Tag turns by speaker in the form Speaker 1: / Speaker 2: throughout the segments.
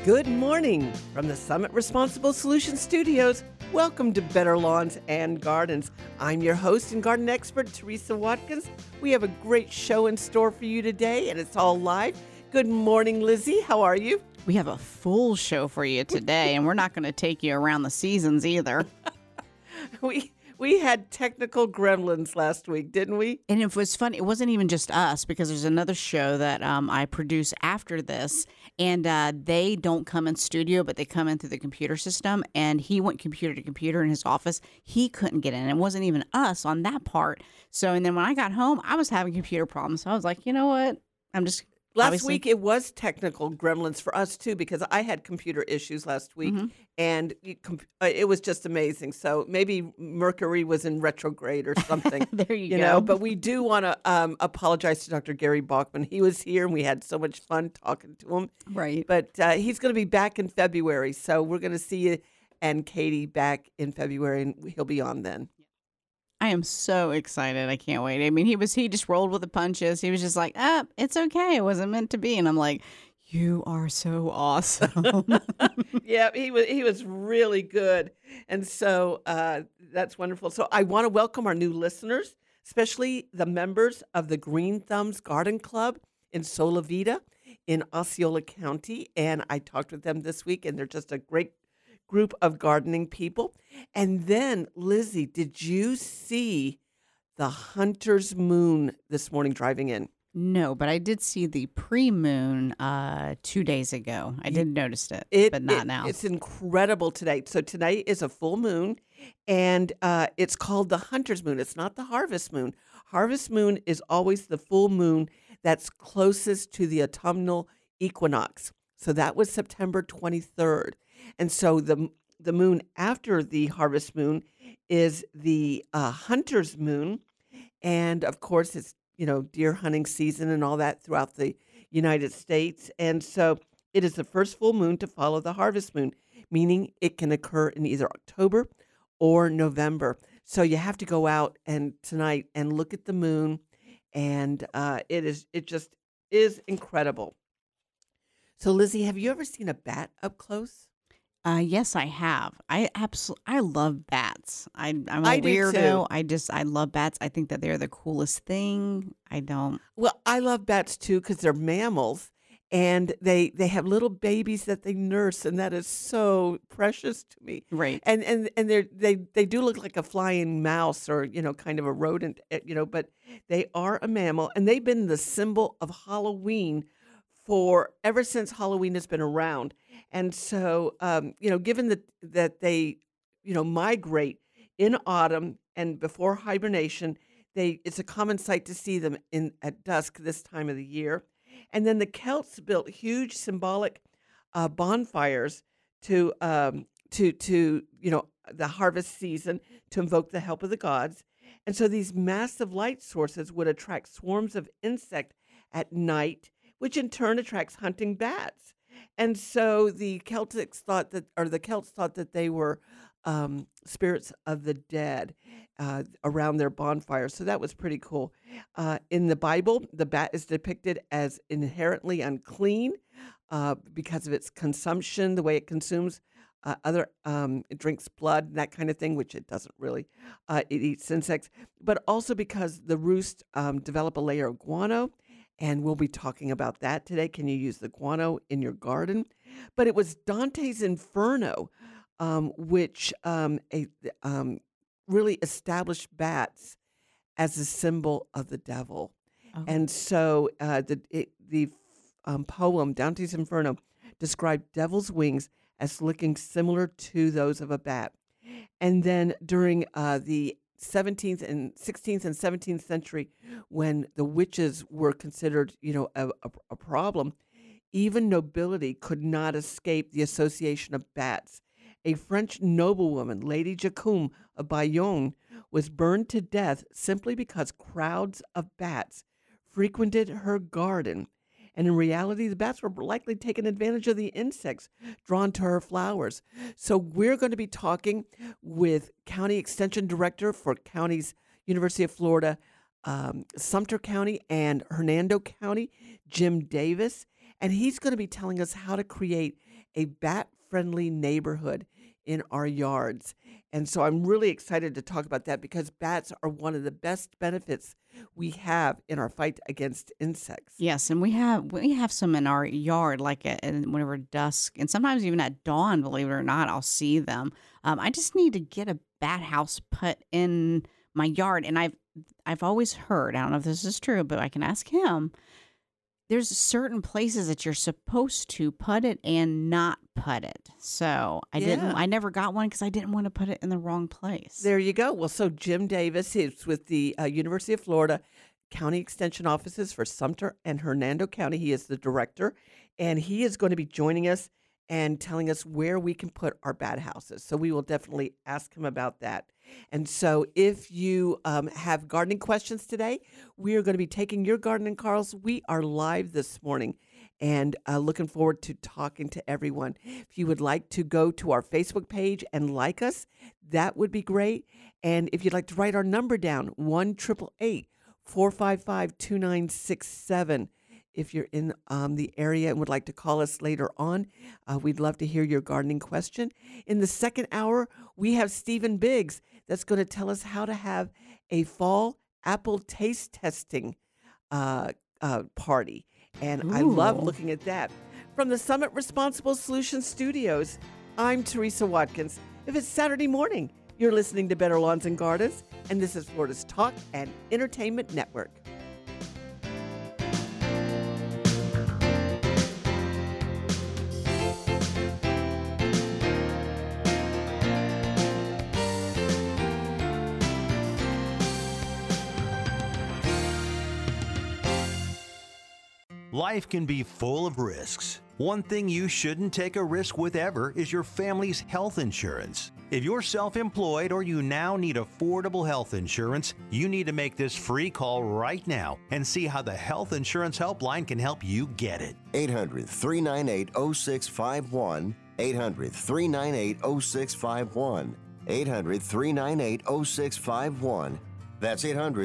Speaker 1: Good morning from the Summit Responsible Solutions Studios. Welcome to Better Lawns and Gardens. I'm your host and garden expert, Teresa Watkins. We have a great show in store for you today, and it's all live. Good morning, Lizzie. How are you?
Speaker 2: We have a full show for you today, and we're not going to take you around the seasons either.
Speaker 1: We had technical gremlins last week, didn't we?
Speaker 2: And it was fun. It wasn't even just us, because there's another show that I produce after this, and they don't come in studio, but they come in through the computer system. And he went computer to computer in his office. He couldn't get in. It wasn't even us on that part. So, and then when I got home, I was having computer problems. So I was like, you know what? I'm just...
Speaker 1: Last week, it was technical gremlins for us, too, because I had computer issues last week, and it was just amazing. So maybe Mercury was in retrograde or something.
Speaker 2: There you go.
Speaker 1: But we do want to apologize to Dr. Gary Bachman. He was here, and we had so much fun talking to him.
Speaker 2: Right.
Speaker 1: But he's going to be back in February, so we're going to see you and Katie back in February, and he'll be on then.
Speaker 2: I am so excited. I can't wait. I mean, he just rolled with the punches. He was just like, it's okay. It wasn't meant to be. And I'm like, you are so awesome.
Speaker 1: Yeah, he was really good. And so that's wonderful. So I want to welcome our new listeners, especially the members of the Green Thumbs Garden Club in Solivita in Osceola County. And I talked with them this week, and they're just a great group of gardening people. And then, Lizzie, did you see the Hunter's Moon this morning driving in?
Speaker 2: No, but I did see the pre-moon 2 days ago. I did notice it, but not now.
Speaker 1: It's incredible today. So today is a full moon, and it's called the Hunter's Moon. It's not the Harvest Moon. Harvest Moon is always the full moon that's closest to the autumnal equinox. So that was September 23rd. And so the moon after the Harvest Moon is the Hunter's Moon. And, of course, it's, deer hunting season and all that throughout the United States. And so it is the first full moon to follow the Harvest Moon, meaning it can occur in either October or November. So you have to go out tonight and look at the moon, and it just is incredible. So, Lizzie, have you ever seen a bat up close?
Speaker 2: Yes, I have. I love bats. I'm a
Speaker 1: I do
Speaker 2: weirdo.
Speaker 1: too.
Speaker 2: I love bats. I think that they're the coolest thing.
Speaker 1: Well, I love bats too because they're mammals, and they have little babies that they nurse, and that is so precious to me.
Speaker 2: Right.
Speaker 1: And they do look like a flying mouse or kind of a rodent, but they are a mammal, and they've been the symbol of Halloween for ever since Halloween has been around. And so, given that they, migrate in autumn and before hibernation, it's a common sight to see them at dusk this time of the year. And then the Celts built huge symbolic bonfires to the harvest season to invoke the help of the gods. And so these massive light sources would attract swarms of insect at night, which in turn attracts hunting bats. And so the Celts thought that they were spirits of the dead around their bonfires. So that was pretty cool. In the Bible, the bat is depicted as inherently unclean because of its consumption, the way it consumes it drinks blood, that kind of thing, which it doesn't really. It eats insects, but also because the roost develop a layer of guano. And we'll be talking about that today. Can you use the guano in your garden? But it was Dante's Inferno, which really established bats as a symbol of the devil.
Speaker 2: Oh.
Speaker 1: And so the poem, Dante's Inferno, described devil's wings as looking similar to those of a bat. And then during the 16th and 17th century, when the witches were considered, a problem, even nobility could not escape the association of bats. A French noblewoman, Lady Jacqueline of Bayonne, was burned to death simply because crowds of bats frequented her garden. And in reality, the bats were likely taking advantage of the insects drawn to her flowers. So we're going to be talking with County Extension Director for counties, University of Florida, Sumter County and Hernando County, Jim Davis. And he's going to be telling us how to create a bat-friendly neighborhood in our yards. And so I'm really excited to talk about that because bats are one of the best benefits we have in our fight against insects.
Speaker 2: Yes, and we have some in our yard, like whenever dusk, and sometimes even at dawn. Believe it or not, I'll see them. I just need to get a bat house put in my yard, and I've always heard. I don't know if this is true, but I can ask him. There's certain places that you're supposed to put it and not put it. So I never got one because I didn't want to put it in the wrong place.
Speaker 1: There you go. Well, so Jim Davis is with the University of Florida County Extension Offices for Sumter and Hernando County. He is the director, and he is going to be joining us and telling us where we can put our bat houses. So we will definitely ask him about that. And so if you have gardening questions today, we are going to be taking your gardening calls. We are live this morning and looking forward to talking to everyone. If you would like to go to our Facebook page and like us, that would be great. And if you'd like to write our number down, 1-888-455-2967. If you're in the area and would like to call us later on, we'd love to hear your gardening question. In the second hour, we have Stephen Biggs that's going to tell us how to have a fall apple taste testing party. And I love looking at that. From the Summit Responsible Solutions Studios, I'm Teresa Watkins. If it's Saturday morning, you're listening to Better Lawns and Gardens, and this is Florida's Talk and Entertainment Network.
Speaker 3: Life can be full of risks. One thing you shouldn't take a risk with ever is your family's health insurance. If you're self-employed or you now need affordable health insurance, you need to make this free call right now and see how the Health Insurance Helpline can help you get it.
Speaker 4: 800-398-0651. 800-398-0651. 800-398-0651. That's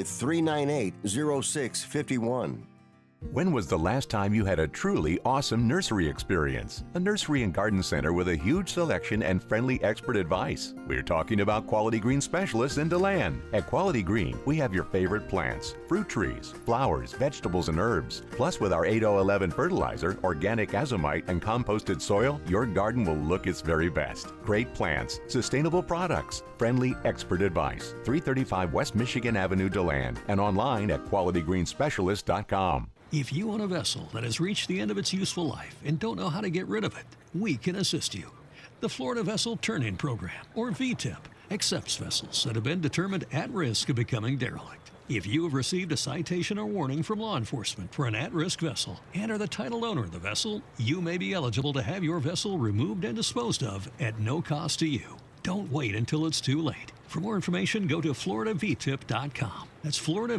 Speaker 4: 800-398-0651.
Speaker 5: When was the last time you had a truly awesome nursery experience? A nursery and garden center with a huge selection and friendly expert advice. We're talking about Quality Green specialists in DeLand. At Quality Green, we have your favorite plants, fruit trees, flowers, vegetables, and herbs. Plus, with our 8011 fertilizer, organic azomite, and composted soil, your garden will look its very best. Great plants, sustainable products, friendly expert advice. 335 West Michigan Avenue, DeLand, and online at qualityggreenspecialist.com.
Speaker 6: If you own a vessel that has reached the end of its useful life and don't know how to get rid of it, we can assist you. The Florida Vessel Turn-In Program, or VTIP, accepts vessels that have been determined at risk of becoming derelict. If you have received a citation or warning from law enforcement for an at-risk vessel and are the title owner of the vessel, you may be eligible to have your vessel removed and disposed of at no cost to you. Don't wait until it's too late. For more information, go to floridavtip.com. That's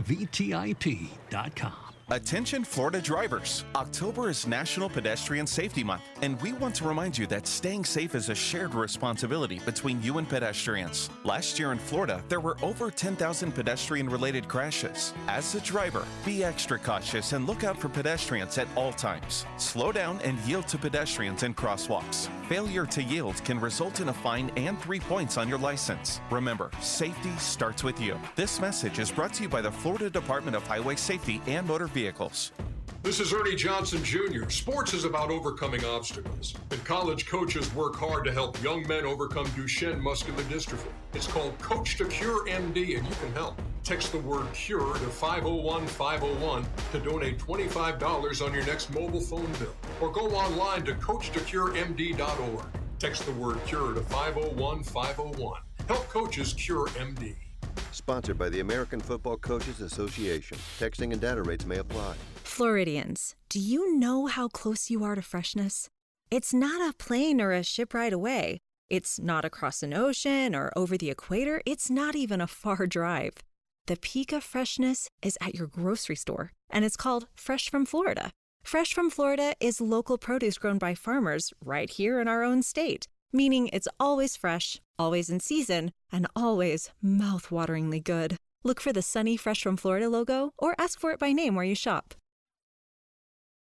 Speaker 6: floridavtip.com.
Speaker 7: Attention Florida drivers. October is National Pedestrian Safety Month, and we want to remind you that staying safe is a shared responsibility between you and pedestrians. Last year in Florida, there were over 10,000 pedestrian-related crashes. As a driver, be extra cautious and look out for pedestrians at all times. Slow down and yield to pedestrians and crosswalks. Failure to yield can result in a fine and 3 points on your license. Remember, safety starts with you. This message is brought to you by the Florida Department of Highway Safety and Motor Vehicles.
Speaker 8: This is Ernie Johnson Jr. Sports is about overcoming obstacles, and college coaches work hard to help young men overcome Duchenne muscular dystrophy. It's called Coach to Cure MD, and you can help. Text the word CURE to 501-501 to donate $25 on your next mobile phone bill, or go online to coachtocuremd.org. Text the word CURE to 501-501. Help coaches cure MD.
Speaker 9: Sponsored by the American Football Coaches Association. Texting and data rates may apply.
Speaker 10: Floridians, do you know how close you are to freshness? It's not a plane or a ship ride away. It's not across an ocean or over the equator. It's not even a far drive. The peak of freshness is at your grocery store, and it's called Fresh from Florida. Fresh from Florida is local produce grown by farmers right here in our own state, meaning it's always fresh, always in season, and always mouth-wateringly good. Look for the sunny Fresh from Florida logo or ask for it by name where you shop.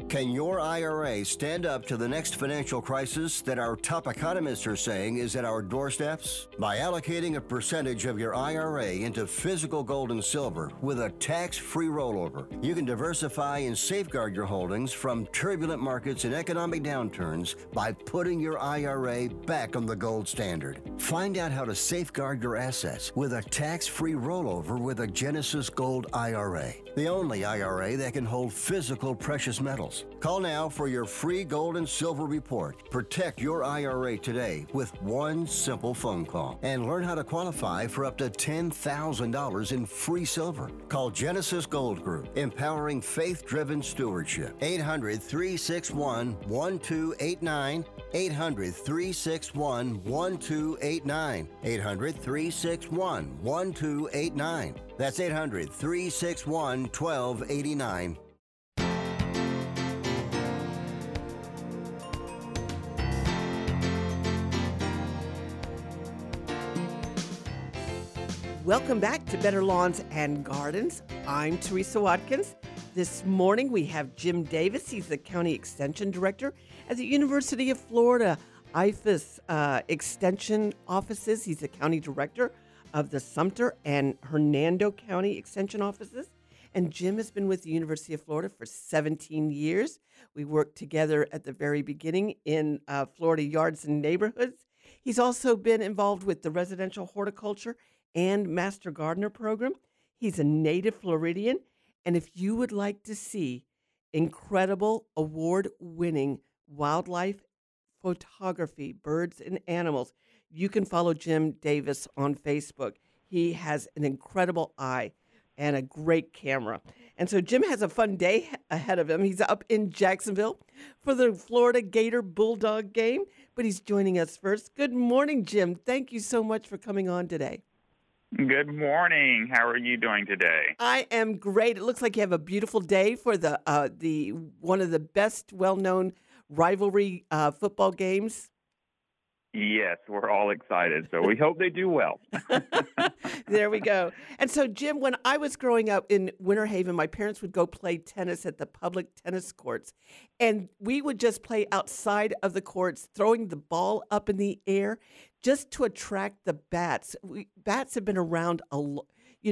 Speaker 4: Can your IRA stand up to the next financial crisis that our top economists are saying is at our doorsteps? By allocating a percentage of your IRA into physical gold and silver with a tax-free rollover, you can diversify and safeguard your holdings from turbulent markets and economic downturns by putting your IRA back on the gold standard. Find out how to safeguard your assets with a tax-free rollover with a Genesis Gold IRA, the only IRA that can hold physical precious metals. Call now for your free gold and silver report. Protect your IRA today with one simple phone call and learn how to qualify for up to $10,000 in free silver. Call Genesis Gold Group, empowering faith-driven stewardship. 800-361-1289. 800-361-1289. 800-361-1289. That's 800-361-1289.
Speaker 1: Welcome back to Better Lawns and Gardens. I'm Teresa Watkins. This morning we have Jim Davis. He's the County Extension Director at the University of Florida IFAS Extension Offices. He's the County Director of the Sumter and Hernando County Extension Offices. And Jim has been with the University of Florida for 17 years. We worked together at the very beginning in Florida Yards and Neighborhoods. He's also been involved with the residential horticulture and Master Gardener program. He's a native Floridian. And if you would like to see incredible award-winning wildlife photography, birds and animals, you can follow Jim Davis on Facebook. He has an incredible eye and a great camera. And so Jim has a fun day ahead of him. He's up in Jacksonville for the Florida Gator Bulldog game, but he's joining us first. Good morning, Jim. Thank you so much for coming on today.
Speaker 11: Good morning. How are you doing today?
Speaker 1: I am great. It looks like you have a beautiful day for the one of the best well-known rivalry football games.
Speaker 11: Yes, we're all excited. So we hope they do well.
Speaker 1: There we go. And so, Jim, when I was growing up in Winter Haven, my parents would go play tennis at the public tennis courts. And we would just play outside of the courts, throwing the ball up in the air just to attract the bats. Bats have been around, all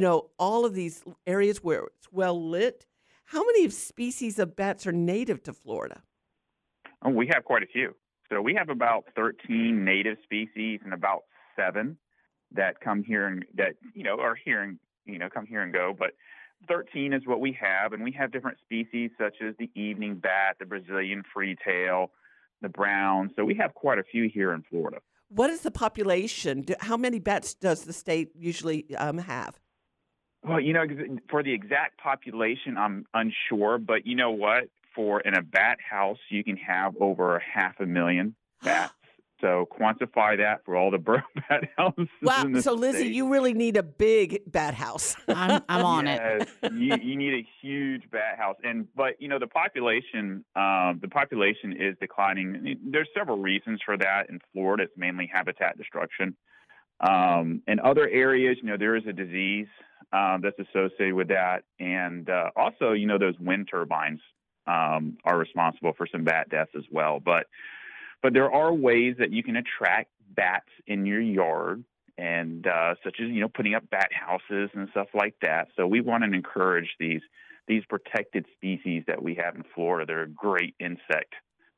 Speaker 1: of these areas where it's well lit. How many species of bats are native to Florida?
Speaker 11: Oh, we have quite a few. So we have about 13 native species and about 7 that come here and that, are here and, come here and go. But 13 is what we have. And we have different species such as the evening bat, the Brazilian freetail, the brown. So we have quite a few here in Florida.
Speaker 1: What is the population? How many bats does the state usually have?
Speaker 11: Well, for the exact population, I'm unsure. But you know what? In a bat house, you can have over 500,000 bats. So quantify that for all the bat houses.
Speaker 1: Wow.
Speaker 11: In the
Speaker 1: So, Lizzie,
Speaker 11: state.
Speaker 1: You really need a big bat house.
Speaker 2: I'm on it.
Speaker 11: you need a huge bat house. But the population is declining. There's several reasons for that. In Florida, it's mainly habitat destruction. In other areas, there is a disease that's associated with that. And also, those wind turbines are responsible for some bat deaths as well. But there are ways that you can attract bats in your yard, and such as putting up bat houses and stuff like that. So we want to encourage these protected species that we have in Florida. They're a great insect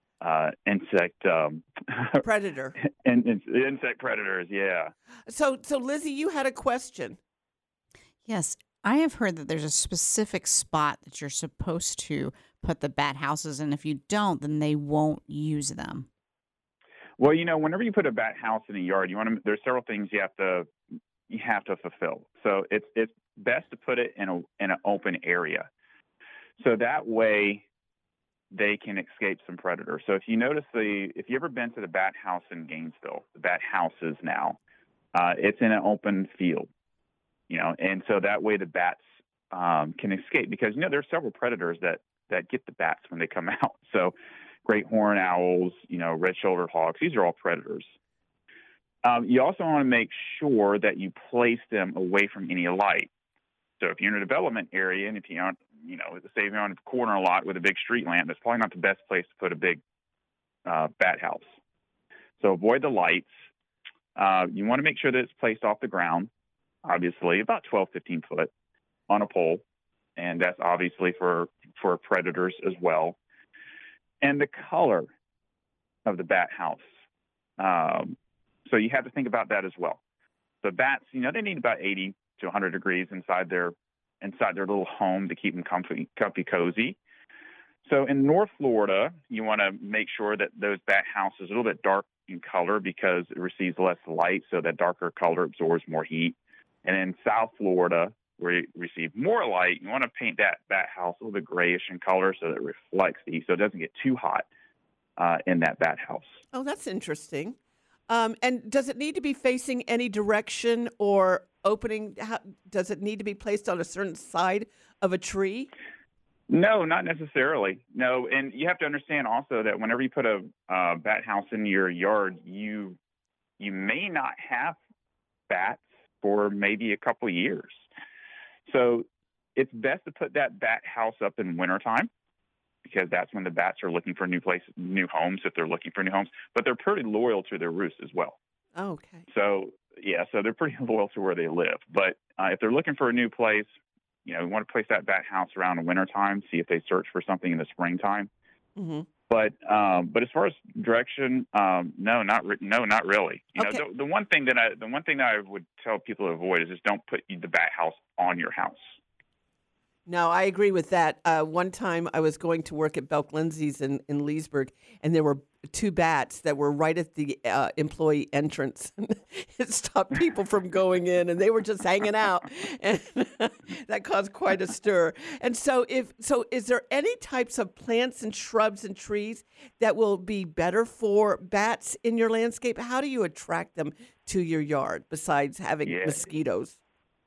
Speaker 1: predator.
Speaker 11: and insect predators. Yeah.
Speaker 1: So Lizzie, you had a question.
Speaker 2: Yes. I have heard that there's a specific spot that you're supposed to put the bat houses in. If you don't, then they won't use them.
Speaker 11: Well, whenever you put a bat house in a yard, there's several things you have to fulfill. So it's best to put it in an open area, so that way they can escape some predators. So if you notice if you ever been to the bat house in Gainesville, the bat houses now, it's in an open field. And so that way the bats can escape, because there's several predators that get the bats when they come out. So great horned owls, red-shouldered hawks, these are all predators. You also want to make sure that you place them away from any light. So if you're in a development area and if you say you're on a corner lot with a big street lamp, that's probably not the best place to put a big bat house. So avoid the lights. You want to make sure that it's placed off the ground, obviously, about 12, 15 foot on a pole. And that's obviously for predators as well. And the color of the bat house. So you have to think about that as well. The bats, they need about 80 to 100 degrees inside their little home to keep them comfy, cozy. So in North Florida, you want to make sure that those bat houses are a little bit dark in color because it receives less light, so that darker color absorbs more heat. And in South Florida, where you receive more light, you want to paint that bat house a little bit grayish in color so that it reflects the heat, so it doesn't get too hot in that bat house.
Speaker 1: Oh, that's interesting. And does it need to be facing any direction or opening? Does it need to be placed on a certain side of a tree?
Speaker 11: No, not necessarily. No, and you have to understand also that whenever you put a bat house in your yard, you may not have bats for maybe a couple of years. So it's best to put that bat house up in wintertime, because that's when the bats are looking for new homes, if they're looking for new homes. But they're pretty loyal to their roost as well.
Speaker 1: Oh, okay.
Speaker 11: So they're pretty loyal to where they live. But if they're looking for a new place, you want to place that bat house around the wintertime, see if they search for something in the springtime.
Speaker 1: Mm-hmm.
Speaker 11: But as far as direction, no, not really.
Speaker 1: Okay.
Speaker 11: The one thing that I would tell people to avoid is just don't put the bat house on your house.
Speaker 1: No, I agree with that. One time I was going to work at Belk Lindsay's in Leesburg, and there were two bats that were right at the employee entrance. It stopped people from going in, and they were just hanging out, and that caused quite a stir. And so, is there any types of plants and shrubs and trees that will be better for bats in your landscape? How do you attract them to your yard besides having mosquitoes?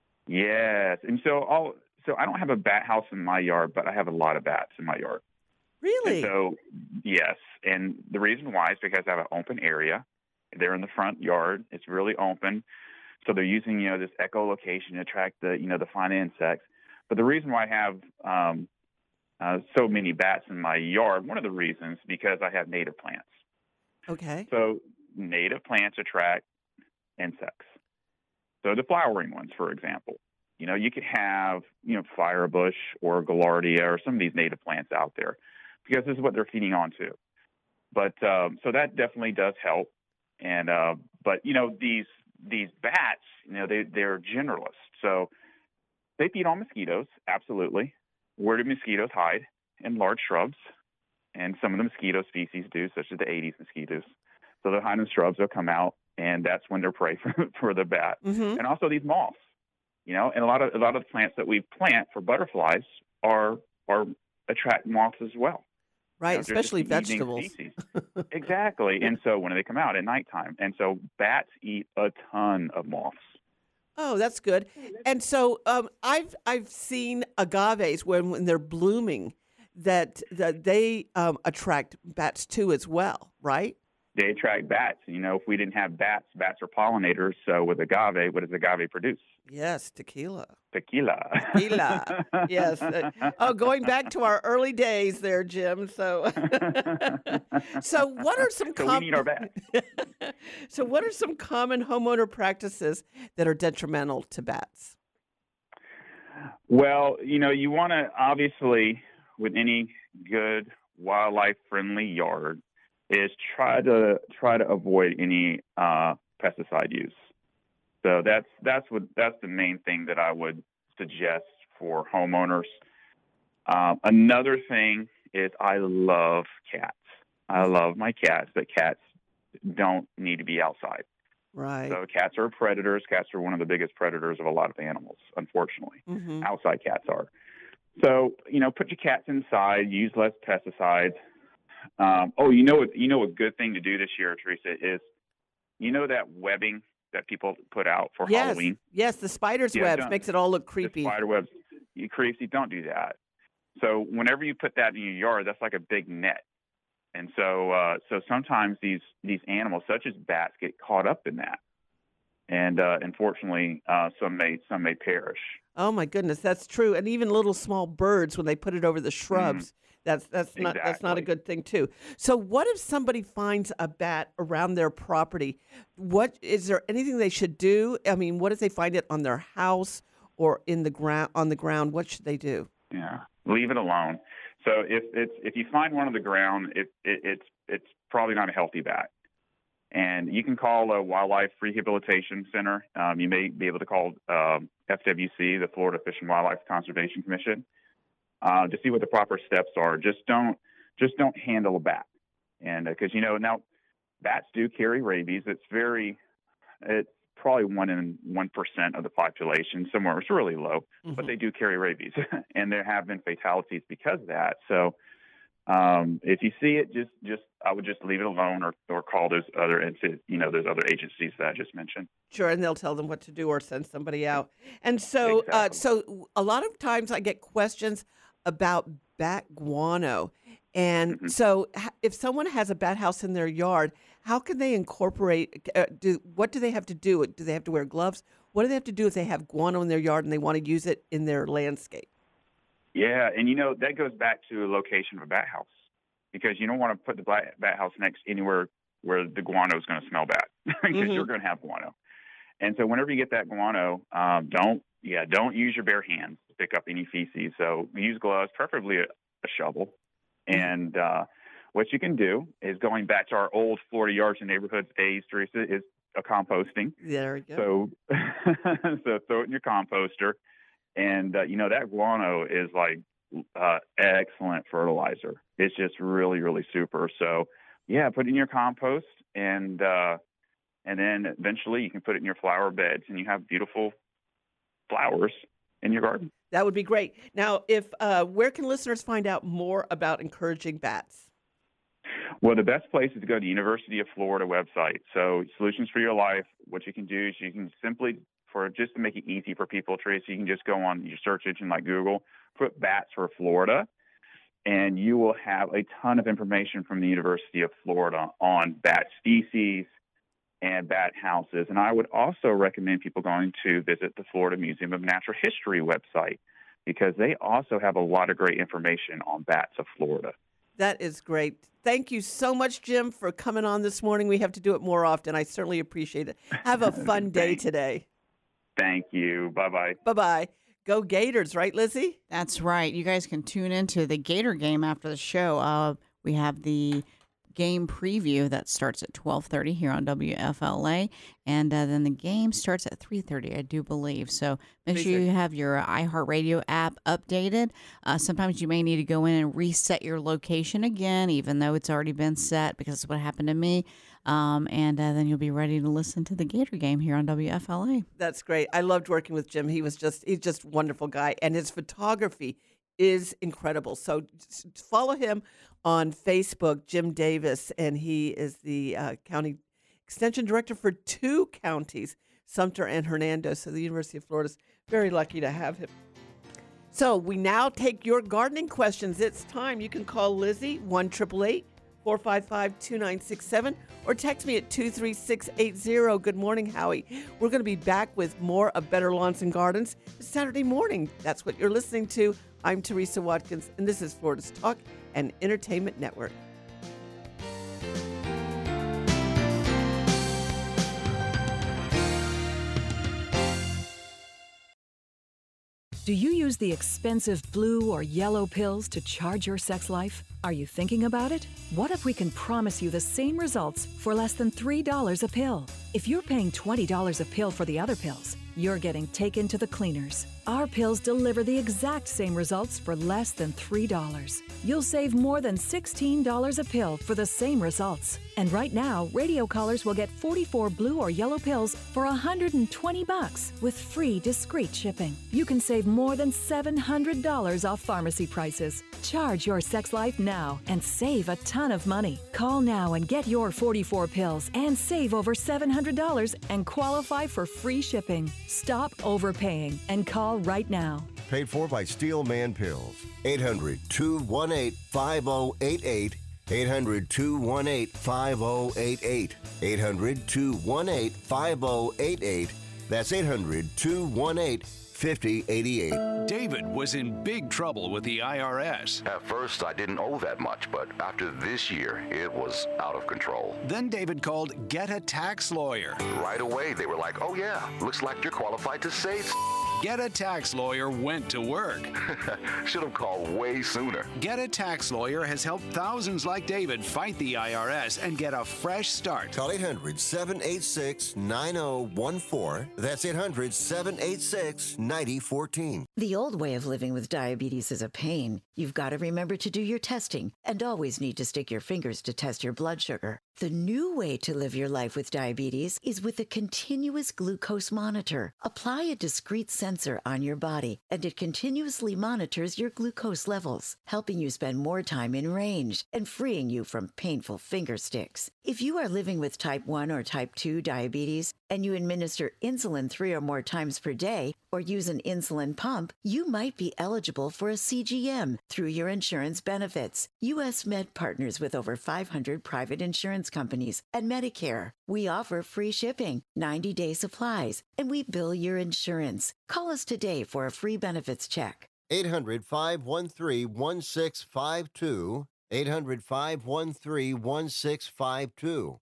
Speaker 11: Yes, and so I don't have a bat house in my yard, but I have a lot of bats in my yard.
Speaker 1: Really?
Speaker 11: And so, yes. And the reason why is because I have an open area. They're in the front yard. It's really open. So they're using, this echolocation to attract the fine insects. But the reason why I have so many bats in my yard, one of the reasons, because I have native plants.
Speaker 1: Okay.
Speaker 11: So native plants attract insects. So the flowering ones, for example. You could have, firebush or gaillardia or some of these native plants out there, because this is what they're feeding on to. But so that definitely does help. And but these bats, they're generalists, so they feed on mosquitoes. Absolutely. Where do mosquitoes hide? In large shrubs, and some of the mosquito species do, such as the Aedes mosquitoes. So they'll hide in shrubs. They'll come out, and that's when they're prey for the bat.
Speaker 1: Mm-hmm.
Speaker 11: And also these moths. And a lot of the plants that we plant for butterflies are attract moths as well.
Speaker 1: Right, especially vegetables.
Speaker 11: Exactly. And so when they come out at nighttime, and so bats eat a ton of moths.
Speaker 1: Oh, that's good. And so I've seen agaves when they're blooming that they attract bats too as well, right?
Speaker 11: They attract bats. If we didn't have bats are pollinators. So with agave, what does agave produce?
Speaker 1: Yes, tequila.
Speaker 11: Tequila.
Speaker 1: Yes. Going back to our early days there, Jim. So what are some
Speaker 11: we need our bats.
Speaker 1: So what are some common homeowner practices that are detrimental to bats?
Speaker 11: Well, you want to, obviously, with any good wildlife-friendly yard, is try to avoid any pesticide use. So that's the main thing that I would suggest for homeowners. Another thing is I love cats. I love my cats, but cats don't need to be outside.
Speaker 1: Right.
Speaker 11: So cats are predators. Cats are one of the biggest predators of a lot of animals, unfortunately.
Speaker 1: Mm-hmm.
Speaker 11: Outside cats are. So, put your cats inside, use less pesticides. A good thing to do this year, Teresa, is that webbing that people put out for Halloween?
Speaker 1: Yes, the spider's webs makes it all look creepy.
Speaker 11: The spider webs, you don't do that. So whenever you put that in your yard, that's like a big net. And so sometimes these animals, such as bats, get caught up in that. and unfortunately, some may perish.
Speaker 1: Oh my goodness, that's true. And even little small birds, when they put it over the shrubs, that's not a good thing too. So what if somebody finds a bat around their property? What is there anything they should do? I mean, what if they find it on their house or in the ground on the ground? What should they do?
Speaker 11: Yeah, leave it alone. So if you find one on the ground, it's probably not a healthy bat. And you can call a Wildlife Rehabilitation Center. You may be able to call FWC, the Florida Fish and Wildlife Conservation Commission, to see what the proper steps are. Just don't handle a bat, and because now bats do carry rabies. It's probably 1 in 1% of the population. Somewhere it's really low, but they do carry rabies, and there have been fatalities because of that. So. If you see it, I would just leave it alone, or call those other those other agencies that I just mentioned.
Speaker 1: Sure, and they'll tell them what to do or send somebody out. And so, so a lot of times I get questions about bat guano, and so if someone has a bat house in their yard, how can they incorporate? What do they have to do? Do they have to wear gloves? What do they have to do if they have guano in their yard and they want to use it in their landscape?
Speaker 11: Yeah, and that goes back to the location of a bat house, because you don't want to put the bat house next anywhere where the guano is going to smell bad, because you're going to have guano. And so whenever you get that guano, don't use your bare hands to pick up any feces. So use gloves, preferably a shovel. And what you can do is, going back to our old Florida Yards and Neighborhoods days, Teresa, is a composting.
Speaker 1: There we go.
Speaker 11: So throw it in your composter. And, that guano is like excellent fertilizer. It's just really, really super. So, yeah, put it in your compost, and then eventually you can put it in your flower beds, and you have beautiful flowers in your garden.
Speaker 1: That would be great. Now, where can listeners find out more about encouraging bats?
Speaker 11: Well, the best place is to go to the University of Florida website. So Solutions for Your Life, what you can do is you can simply, just to make it easy for people, Tracy, you can just go on your search engine like Google, put bats for Florida, and you will have a ton of information from the University of Florida on bat species and bat houses. And I would also recommend people going to visit the Florida Museum of Natural History website, because they also have a lot of great information on bats of Florida.
Speaker 1: That is great. Thank you so much, Jim, for coming on this morning. We have to do it more often. I certainly appreciate it. Have a fun day today.
Speaker 11: Thank you. Bye-bye.
Speaker 1: Bye-bye. Go Gators, right, Lizzie?
Speaker 2: That's right. You guys can tune into the Gator game after the show. We have the game preview that starts at 12:30 here on WFLA, and then the game starts at 3:30, I do believe. So make sure you have your iHeartRadio app updated. Sometimes you may need to go in and reset your location again, even though it's already been set, because that's what happened to me. And then you'll be ready to listen to the Gator game here on WFLA.
Speaker 1: That's great. I loved working with Jim. He's just a wonderful guy, and his photography is incredible. So follow him on Facebook, Jim Davis, and he is the county extension director for 2 counties, Sumter and Hernando. So the University of Florida is very lucky to have him. So we now take your gardening questions. It's time. You can call Lizzie, 1-888-455-2967, or text me at 23680. Good morning, Howie. We're going to be back with more of Better Lawns and Gardens Saturday morning. That's what you're listening to. I'm Teresa Watkins, and this is Florida's Talk and Entertainment Network.
Speaker 12: Do you use the expensive blue or yellow pills to charge your sex life? Are you thinking about it? What if we can promise you the same results for less than $3 a pill? If you're paying $20 a pill for the other pills, you're getting taken to the cleaners. Our pills deliver the exact same results for less than $3. You'll save more than $16 a pill for the same results. And right now, radio callers will get 44 blue or yellow pills for $120 with free discreet shipping. You can save more than $700 off pharmacy prices. Charge your sex life now and save a ton of money. Call now and get your 44 pills and save over $700 and qualify for free shipping. Stop overpaying and call right now.
Speaker 4: Paid for by Steel Man Pills. 800-218-5088. 800-218-5088. 800-218-5088. That's 800-218-5088.
Speaker 13: David was in big trouble with the IRS.
Speaker 5: At first, I didn't owe that much, but after this year, it was out of control.
Speaker 13: Then David called Get a Tax Lawyer.
Speaker 5: Right away, they were like, oh yeah, looks like you're qualified to save.
Speaker 13: Get a Tax Lawyer went to work.
Speaker 5: Should have called way sooner.
Speaker 13: Get a Tax Lawyer has helped thousands like David fight the IRS and get a fresh start.
Speaker 4: Call 800-786-9014. That's 800-786-9014.
Speaker 14: The old way of living with diabetes is a pain. You've got to remember to do your testing and always need to stick your fingers to test your blood sugar. The new way to live your life with diabetes is with a continuous glucose monitor. Apply a discrete sensor on your body, and it continuously monitors your glucose levels, helping you spend more time in range and freeing you from painful finger sticks. If you are living with type 1 or type 2 diabetes and you administer insulin 3 or more times per day or use an insulin pump, you might be eligible for a CGM through your insurance benefits. U.S. Med partners with over 500 private insurance companies and Medicare. We offer free shipping, 90-day supplies, and we bill your insurance. Call us today for a free benefits check.
Speaker 4: 800-513-1652. 800-513-1652.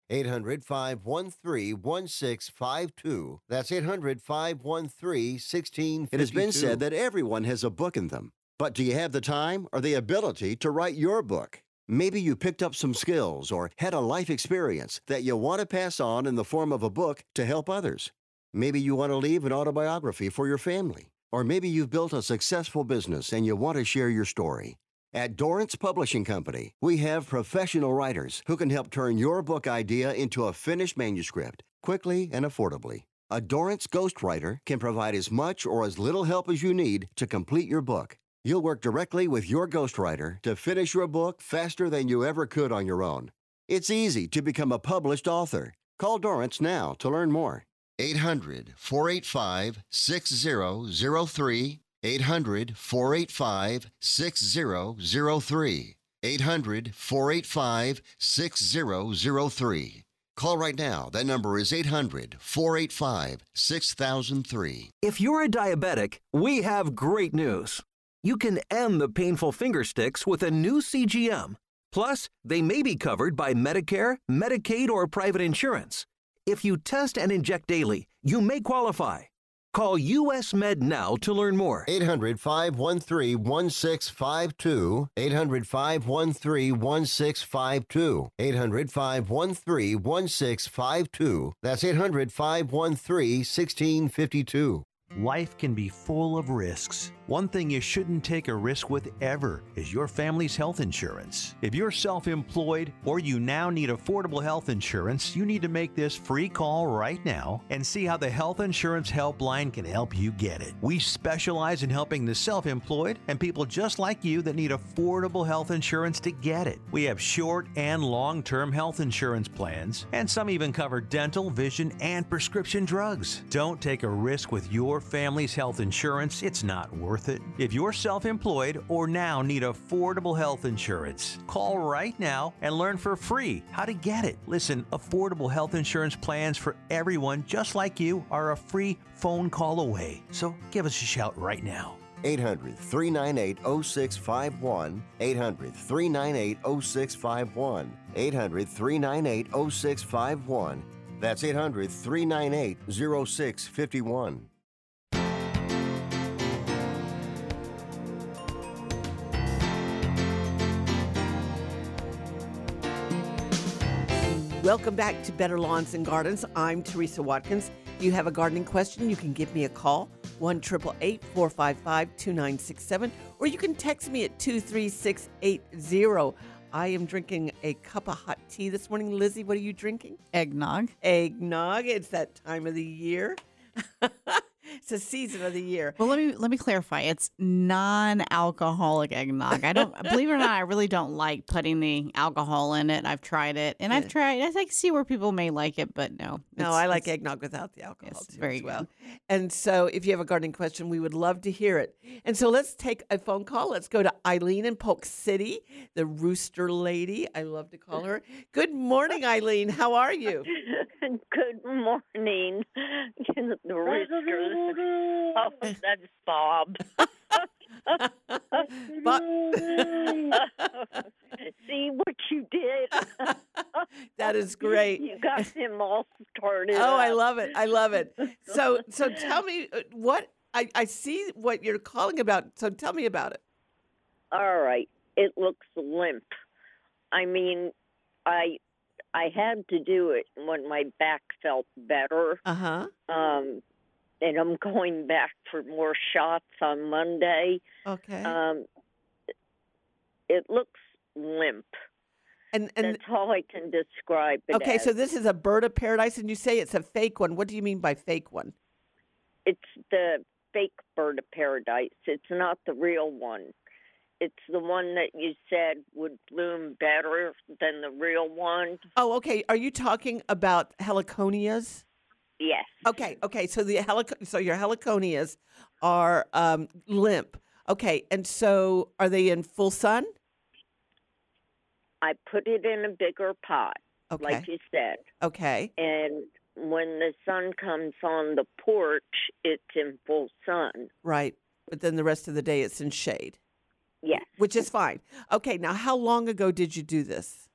Speaker 4: 800-513-1652. That's 800-513-1652.
Speaker 15: It has been said that everyone has a book in them. But do you have the time or the ability to write your book? Maybe you picked up some skills or had a life experience that you want to pass on in the form of a book to help others. Maybe you want to leave an autobiography for your family. Or maybe you've built a successful business and you want to share your story. At Dorrance Publishing Company, we have professional writers who can help turn your book idea into a finished manuscript quickly and affordably. A Dorrance ghostwriter can provide as much or as little help as you need to complete your book. You'll work directly with your ghostwriter to finish your book faster than you ever could on your own. It's easy to become a published author. Call Dorrance now to learn more.
Speaker 4: 800-485-6003. 800-485-6003. 800-485-6003. Call right now. That number is 800-485-6003.
Speaker 16: If you're a diabetic, we have great news. You can end the painful finger sticks with a new CGM. Plus, they may be covered by Medicare, Medicaid, or private insurance. If you test and inject daily, you may qualify. Call U.S. Med now to learn more.
Speaker 4: 800-513-1652. 800-513-1652. 800-513-1652. That's 800-513-1652.
Speaker 3: Life can be full of risks. One thing you shouldn't take a risk with ever is your family's health insurance. If you're self-employed or you now need affordable health insurance, you need to make this free call right now and see how the Health Insurance Helpline can help you get it. We specialize in helping the self-employed and people just like you that need affordable health insurance to get it. We have short and long-term health insurance plans, and some even cover dental, vision, and prescription drugs. Don't take a risk with your family's health insurance. It's not worth it. If you're self-employed or now need affordable health insurance, call right now and learn for free how to get it. Listen, affordable health insurance plans for everyone just like you are a free phone call away. So give us a shout right now.
Speaker 4: 800-398-0651. 800-398-0651. 800-398-0651. That's 800-398-0651.
Speaker 1: Welcome back to Better Lawns and Gardens. I'm Teresa Watkins. If you have a gardening question, you can give me a call, 1-888-455-2967, or you can text me at 23680. I am drinking a cup of hot tea this morning. Lizzie, what are you drinking?
Speaker 2: Eggnog.
Speaker 1: Eggnog. It's that time of the year. It's a season of the year.
Speaker 2: Well, let me clarify. It's non-alcoholic eggnog. I don't believe it or not. I really don't like putting the alcohol in it. I've tried it, and I've tried. I can see where people may like it, but no.
Speaker 1: No, I like eggnog without the alcohol too,
Speaker 2: very
Speaker 1: as well.
Speaker 2: good.
Speaker 1: And so, if you have a gardening question, we would love to hear it. And so, let's take a phone call. Let's go to Eileen in Polk City, the Rooster Lady. I love to call her. Good morning, Eileen. How are you?
Speaker 17: Good morning. The roosters. Oh, that's Bob. See what you did?
Speaker 1: That is great.
Speaker 17: You got him all started.
Speaker 1: Oh, I love it. I love it. So tell me what I see what you're calling about. So tell me about it.
Speaker 17: All right. It looks limp. I mean, I had to do it when my back felt better. And I'm going back for more shots on Monday.
Speaker 1: Okay.
Speaker 17: It looks limp.
Speaker 1: And
Speaker 17: that's all I can describe it
Speaker 1: Okay,
Speaker 17: as.
Speaker 1: so this is a bird of paradise, and you say it's a fake one. What do you mean by fake one?
Speaker 17: It's the fake bird of paradise. It's not the real one. It's the one that you said would bloom better than the real one.
Speaker 1: Oh, okay. Are you talking about heliconias?
Speaker 17: Yes.
Speaker 1: Okay. So your heliconias are limp. Okay, and so are they in full sun?
Speaker 17: I put it in a bigger pot,
Speaker 1: Okay.
Speaker 17: like you said.
Speaker 1: Okay.
Speaker 17: And when the sun comes on the porch, it's in full sun.
Speaker 1: Right. But then the rest of the day it's in shade.
Speaker 17: Yes.
Speaker 1: Which is fine. Okay, now how long ago did you do this?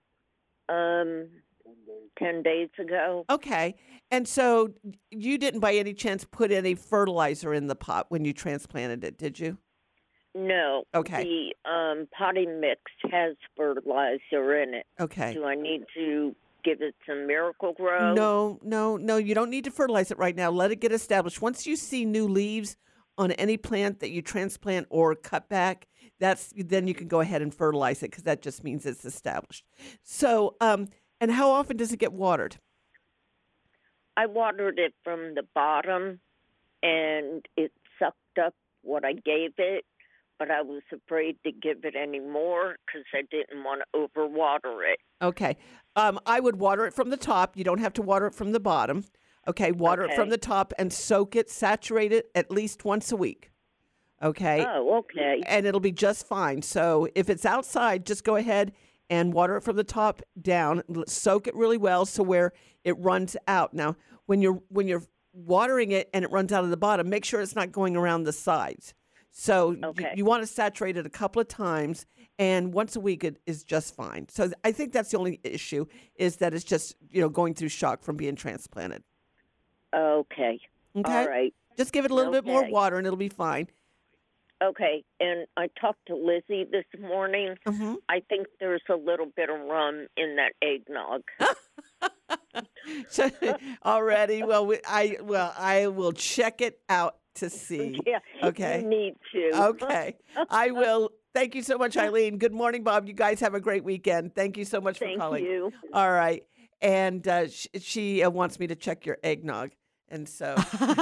Speaker 17: 10 days ago.
Speaker 1: Okay. And so you didn't by any chance put any fertilizer in the pot when you transplanted it, did you?
Speaker 17: No.
Speaker 1: Okay.
Speaker 17: The potting mix has fertilizer in it.
Speaker 1: Okay.
Speaker 17: Do I need to give it some Miracle Grow?
Speaker 1: No. You don't need to fertilize it right now. Let it get established. Once you see new leaves on any plant that you transplant or cut back, then you can go ahead and fertilize it because that just means it's established. So, and how often does it get watered?
Speaker 17: I watered it from the bottom, and it sucked up what I gave it, but I was afraid to give it any more because I didn't want to overwater it.
Speaker 1: Okay. I would water it from the top. You don't have to water it from the bottom. Okay. Water it from the top and soak it, saturate it at least once a week. Okay.
Speaker 17: Oh, okay.
Speaker 1: And it'll be just fine. So if it's outside, just go ahead and water it from the top down. Soak it really well so where it runs out. Now, when you're watering it and it runs out of the bottom, make sure it's not going around the sides. So you want to saturate it a couple of times, and once a week it is just fine. So I think that's the only issue is that it's just going through shock from being transplanted.
Speaker 17: Okay.
Speaker 1: Okay.
Speaker 17: All right.
Speaker 1: Just give it a little bit more water, and it'll be fine.
Speaker 17: Okay, and I talked to Lizzie this morning.
Speaker 1: Mm-hmm.
Speaker 17: I think there's a little bit of rum in that eggnog.
Speaker 1: So, already, I will check it out to see.
Speaker 17: Yeah,
Speaker 1: okay.
Speaker 17: You need to.
Speaker 1: Okay, I will. Thank you so much, Eileen. Good morning, Bob. You guys have a great weekend. Thank you so much for calling.
Speaker 17: Thank you.
Speaker 1: All right, and she wants me to check your eggnog, and so.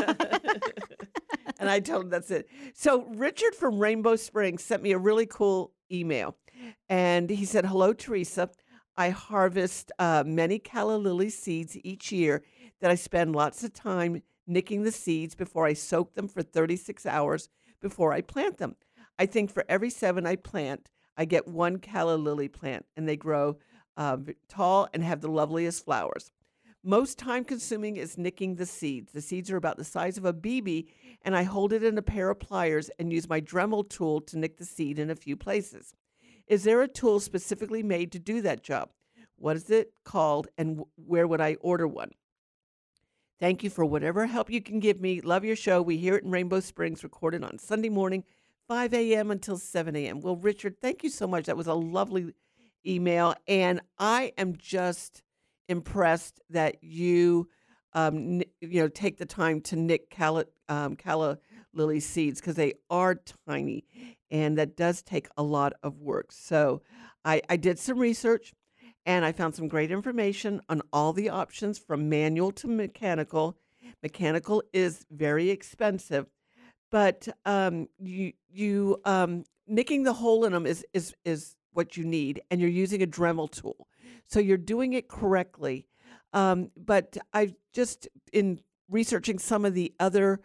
Speaker 1: And I told him that's it. So Richard from Rainbow Springs sent me a really cool email. And he said, "Hello, Teresa. I harvest many calla lily seeds each year that I spend lots of time nicking the seeds before I soak them for 36 hours before I plant them. I think for every 7 I plant, I get 1 calla lily plant, and they grow tall and have the loveliest flowers. Most time-consuming is nicking the seeds. The seeds are about the size of a BB, and I hold it in a pair of pliers and use my Dremel tool to nick the seed in a few places. Is there a tool specifically made to do that job? What is it called, and where would I order one? Thank you for whatever help you can give me. Love your show. We hear it in Rainbow Springs, recorded on Sunday morning, 5 a.m. until 7 a.m. Well, Richard, thank you so much. That was a lovely email, and I am just impressed that you take the time to nick calla lily seeds because they are tiny, and that does take a lot of work. So I did some research, and I found some great information on all the options from manual to mechanical. Mechanical is very expensive, but nicking the hole in them is what you need, and you're using a Dremel tool, so you're doing it correctly. But I just, in researching some of the other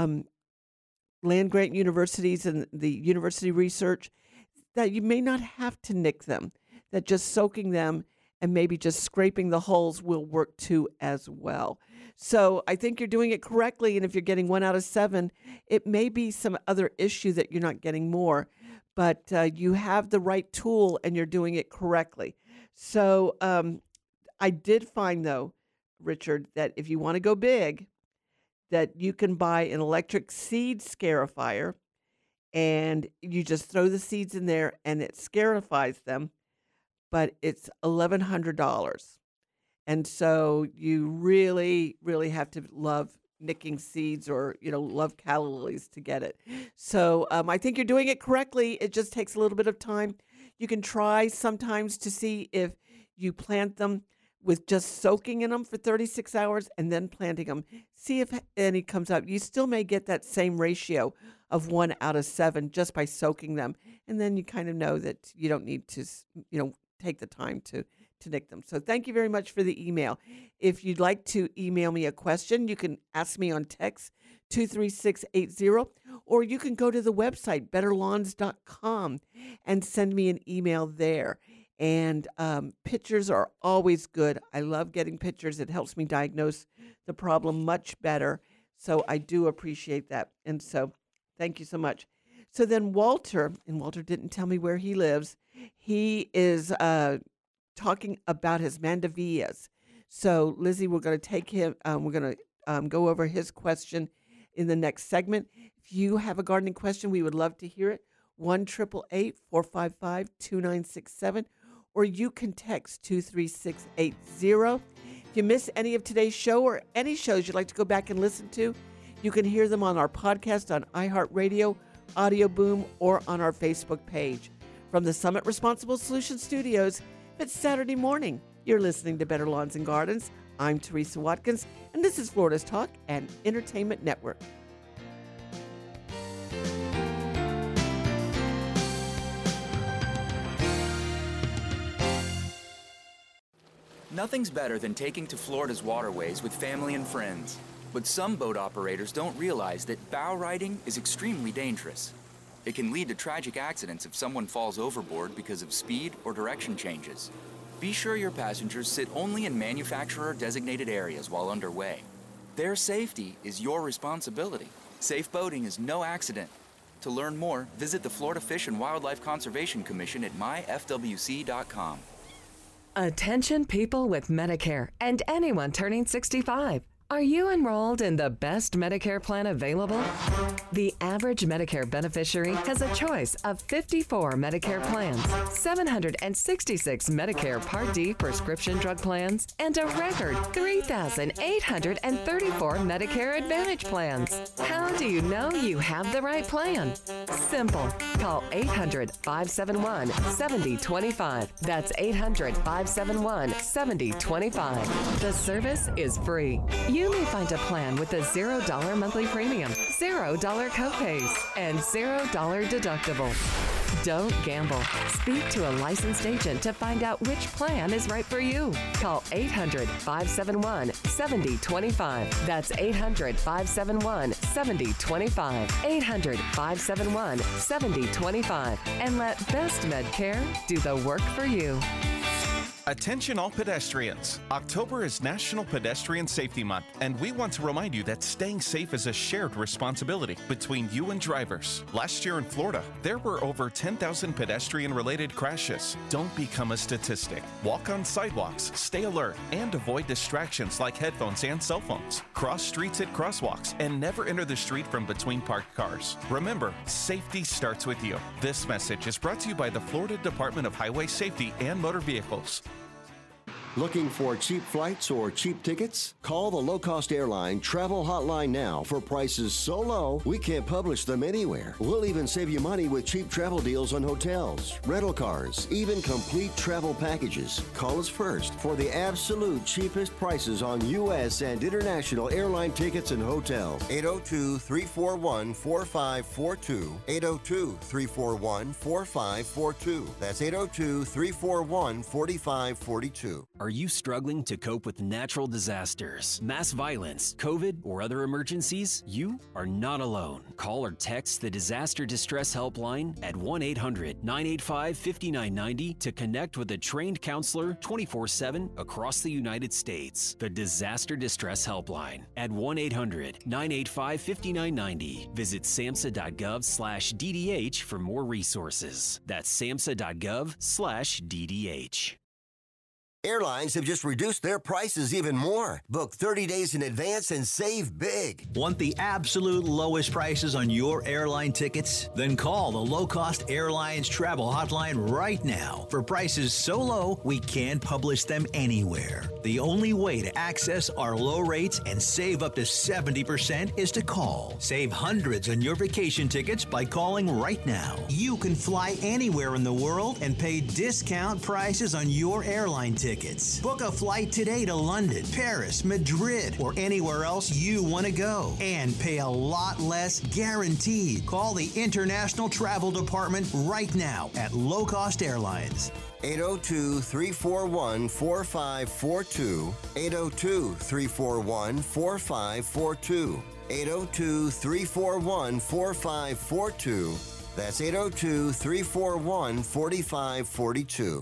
Speaker 1: land-grant universities and the university research, that you may not have to nick them, that just soaking them and maybe just scraping the holes will work too as well. So I think you're doing it correctly, and if you're getting 1 out of 7, it may be some other issue that you're not getting more, but you have the right tool and you're doing it correctly. So I did find, though, Richard, that if you want to go big, that you can buy an electric seed scarifier, and you just throw the seeds in there and it scarifies them, but it's $1,100. And so you really, really have to love nicking seeds, or, love calla lilies to get it. So I think you're doing it correctly. It just takes a little bit of time. You can try sometimes to see if you plant them with just soaking in them for 36 hours and then planting them. See if any comes up. You still may get that same ratio of 1 out of 7 just by soaking them. And then you kind of know that you don't need to, take the time to nick them. So thank you very much for the email. If you'd like to email me a question, you can ask me on text 23680, or you can go to the website betterlawns.com and send me an email there. And pictures are always good. I love getting pictures. It helps me diagnose the problem much better. So I do appreciate that. And so thank you so much. So then Walter, and Walter didn't tell me where he lives, he is talking about his mandavillas. So Lizzie, we're going to take him, we're going to go over his question in the next segment. If you have a gardening question, we would love to hear it. 1-888-455-2967, or you can text 23680. If you miss any of today's show or any shows you'd like to go back and listen to, you can hear them on our podcast on iHeartRadio, Audio Boom, or on our Facebook page. From the Summit Responsible Solutions Studios, it's Saturday morning. You're listening to Better Lawns and Gardens. I'm Teresa Watkins, and this is Florida's Talk and Entertainment Network.
Speaker 18: Nothing's better than taking to Florida's waterways with family and friends. But some boat operators don't realize that bow riding is extremely dangerous. It can lead to tragic accidents if someone falls overboard because of speed or direction changes. Be sure your passengers sit only in manufacturer-designated areas while underway. Their safety is your responsibility. Safe boating is no accident. To learn more, visit the Florida Fish and Wildlife Conservation Commission at myfwc.com.
Speaker 19: Attention people with Medicare and anyone turning 65. Are you enrolled in the best Medicare plan available? The average Medicare beneficiary has a choice of 54 Medicare plans, 766 Medicare Part D prescription drug plans, and a record 3,834 Medicare Advantage plans. How do you know you have the right plan? Simple. Call 800-571-7025. That's 800-571-7025. The service is free. You may find a plan with a $0 monthly premium, $0 copays, and $0 deductible. Don't gamble. Speak to a licensed agent to find out which plan is right for you. Call 800-571-7025. That's 800-571-7025. 800-571-7025. And let Best Medcare do the work for you.
Speaker 7: Attention all pedestrians. October is National Pedestrian Safety Month, and we want to remind you that staying safe is a shared responsibility between you and drivers. Last year in Florida, there were over 10,000 pedestrian-related crashes. Don't become a statistic. Walk on sidewalks, stay alert, and avoid distractions like headphones and cell phones. Cross streets at crosswalks, and never enter the street from between parked cars. Remember, safety starts with you. This message is brought to you by the Florida Department of Highway Safety and Motor Vehicles.
Speaker 4: Looking for cheap flights or cheap tickets? Call the low-cost airline travel hotline now for prices so low we can't publish them anywhere. We'll even save you money with cheap travel deals on hotels, rental cars, even complete travel packages. Call us first for the absolute cheapest prices on U.S. and international airline tickets and hotels. 802-341-4542. 802-341-4542. That's 802-341-4542.
Speaker 20: Are you struggling to cope with natural disasters, mass violence, COVID, or other emergencies? You are not alone. Call or text the Disaster Distress Helpline at 1-800-985-5990 to connect with a trained counselor 24/7 across the United States. The Disaster Distress Helpline at 1-800-985-5990. Visit samhsa.gov/DDH for more resources. That's samhsa.gov/DDH.
Speaker 4: Airlines have just reduced their prices even more. Book 30 days in advance and save big.
Speaker 3: Want the absolute lowest prices on your airline tickets? Then call the Low Cost Airlines Travel Hotline right now for prices so low we can't publish them anywhere. The only way to access our low rates and save up to 70% is to call. Save hundreds on your vacation tickets by calling right now. You can fly anywhere in the world and pay discount prices on your airline tickets. Book a flight today to London, Paris, Madrid, or anywhere else you want to go and pay a lot less guaranteed. Call the International Travel Department right now at Low Cost Airlines.
Speaker 4: 802-341-4542. 802-341-4542. 802-341-4542. That's 802-341-4542.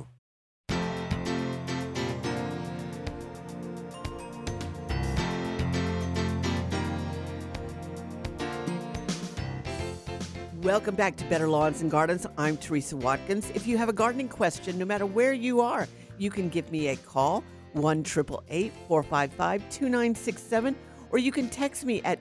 Speaker 1: Welcome back to Better Lawns and Gardens. I'm Teresa Watkins. If you have a gardening question, no matter where you are, you can give me a call, 1-888-455-2967, or you can text me at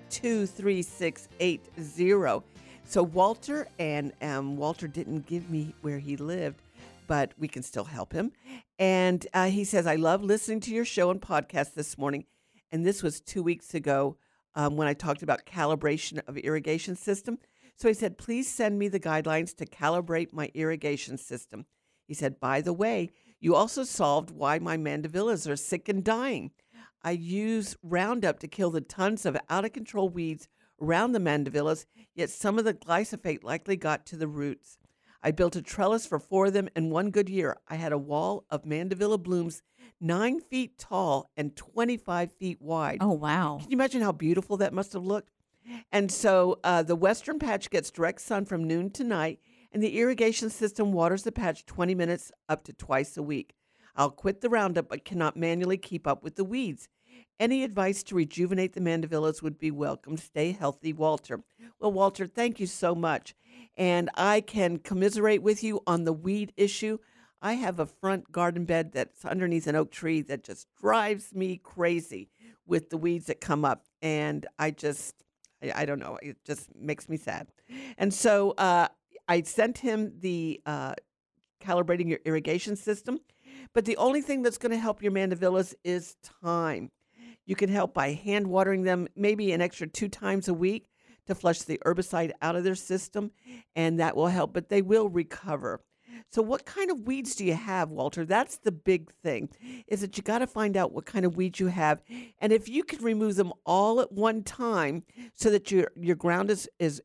Speaker 1: 23680. So Walter, and Walter didn't give me where he lived, but we can still help him. And he says, I love listening to your show and podcast this morning. And this was 2 weeks ago when I talked about calibration of irrigation system. So he said, please send me the guidelines to calibrate my irrigation system. He said, by the way, you also solved why my mandevillas are sick and dying. I use Roundup to kill the tons of out-of-control weeds around the mandevillas, yet some of the glyphosate likely got to the roots. I built a trellis for 4 of them, and one good year, I had a wall of mandevilla blooms 9 feet tall and 25 feet wide.
Speaker 2: Oh, wow.
Speaker 1: Can you imagine how beautiful that must have looked? And so the western patch gets direct sun from noon to night, and the irrigation system waters the patch 20 minutes up to twice a week. I'll quit the Roundup, but cannot manually keep up with the weeds. Any advice to rejuvenate the mandevillas would be welcome. Stay healthy, Walter. Well, Walter, thank you so much. And I can commiserate with you on the weed issue. I have a front garden bed that's underneath an oak tree that just drives me crazy with the weeds that come up. And I don't know. It just makes me sad. And so I sent him the calibrating your irrigation system. But the only thing that's going to help your mandevillas is time. You can help by hand watering them maybe an extra 2 times a week to flush the herbicide out of their system, and that will help, but they will recover. So what kind of weeds do you have, Walter? That's the big thing, is that you got to find out what kind of weeds you have. And if you can remove them all at one time so that your ground is